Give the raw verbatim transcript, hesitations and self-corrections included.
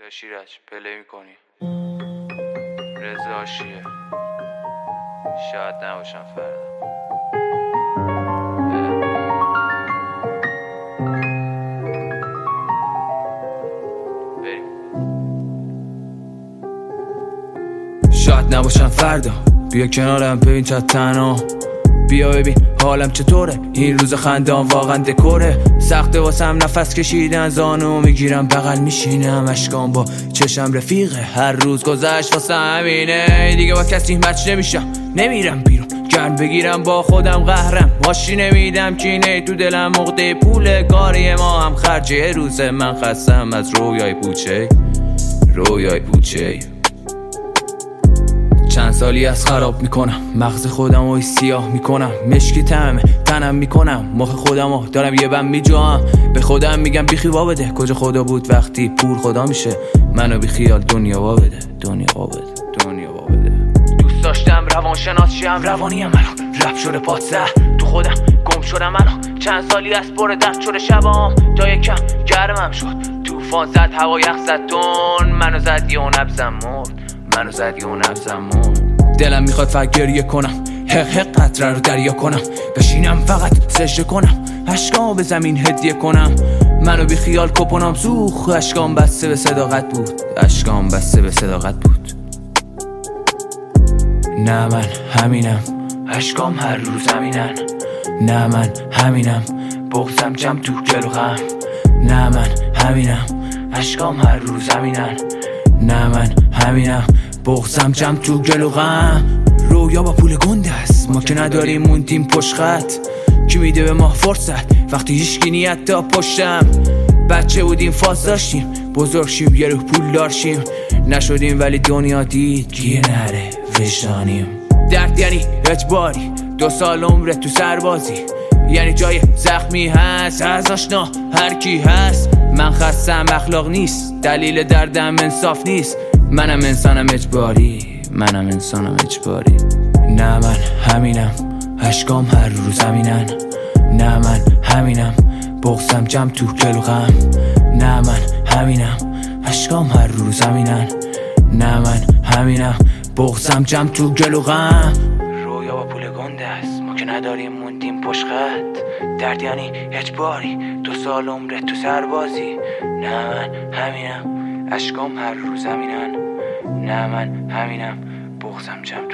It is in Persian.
شیرج پلی میکنی رضا آشیه شاید نباشم فردا. بریم. شاید نباشم فردا، بیا کنارم ببین چه تنها، بیا ببین حالم چطوره، این روز خندام واقعا دکوره، سخته واسم نفس کشیدن، زانو میگیرم بغل میشینم، اشکام با چشم رفیقه، هر روز گذشت واسه همینه، دیگه با کسی مچ نمیشم، نمیرم بیرون گرم بگیرم با خودم قهرم، ماشی نمیدم کینه تو دلم، عقده پول کاری ما هم خرجه، روز من خستم از رویای پوچه رویای پوچه. چند سالی از خراب میکنم مغز خودم رو سیاه میکنم، مشکی تمه تنم میکنم، مخ خودم رو دارم یه بم میجوام، به خودم میگم بیخی وا بده، کجا خدا بود وقتی پول خدا میشه، منو بی خیال دنیا وا بده، دنیا وا بده، دنیا وا بده. دوست داشتم روانشناس شم، روانیم الان رپ شده پادزه، تو خودم گم شدم الان، چند سالی از پر درد شده شبام، تا یکم گرمم شد، طوفان زد هوا یخ زد تون، منو زد یه نبزم مرد، منو زد یه نبزم مرد. دلم میخواد فقط گریه کنم، حق حق قطره رو دریا کنم، بشینم فقط سجده کنم، اشکام به زمین هدیه کنم، منو بی خیال کپونم سوخ، اشکام بسته به صداقت بود، اشکام بسته به صداقت بود. نه من همینم، اشکام هر روز همینن، نه من همینم، بغضم جمع تو گل و غم، نه من همینم، اشکام هر روز همینن، نه من همینم، بغضم جمع تو گل و غم. رویا با پول گنده است، ما که نداریم موندیم پشت خط، کی میده به ما فرصت وقتی هیچکی نیت تا پشتم، بچه بودیم فاز داشتیم، بزرگ شیم یه روح پول داشتیم، نشدیم ولی دنیا دید گیه نره وجدانیم. درد یعنی اجباری، دو سال عمرت تو سربازی، یعنی جای زخمی هست از آشنا هر کی هست، من خستم اخلاق نیست، دلیل دردم انصاف نیست، منم انسانم اجباری، منم انسانم اجباری. نه من همینم، اشکام هر روز همینن، نه من همینم، بغضم جمع تو گل و غم، نه من همینم، اشکام هر روز همینن، نه من همینم، بغضم جمع تو گل و غم. رویا با پول گنده است، ما که نداریم موندیم پشت خط، درد یعنی اجباری، دو سال عمرت تو سربازی، نه من همینم، اشکام هر روز همینن، نه من همینم، بغضم جمع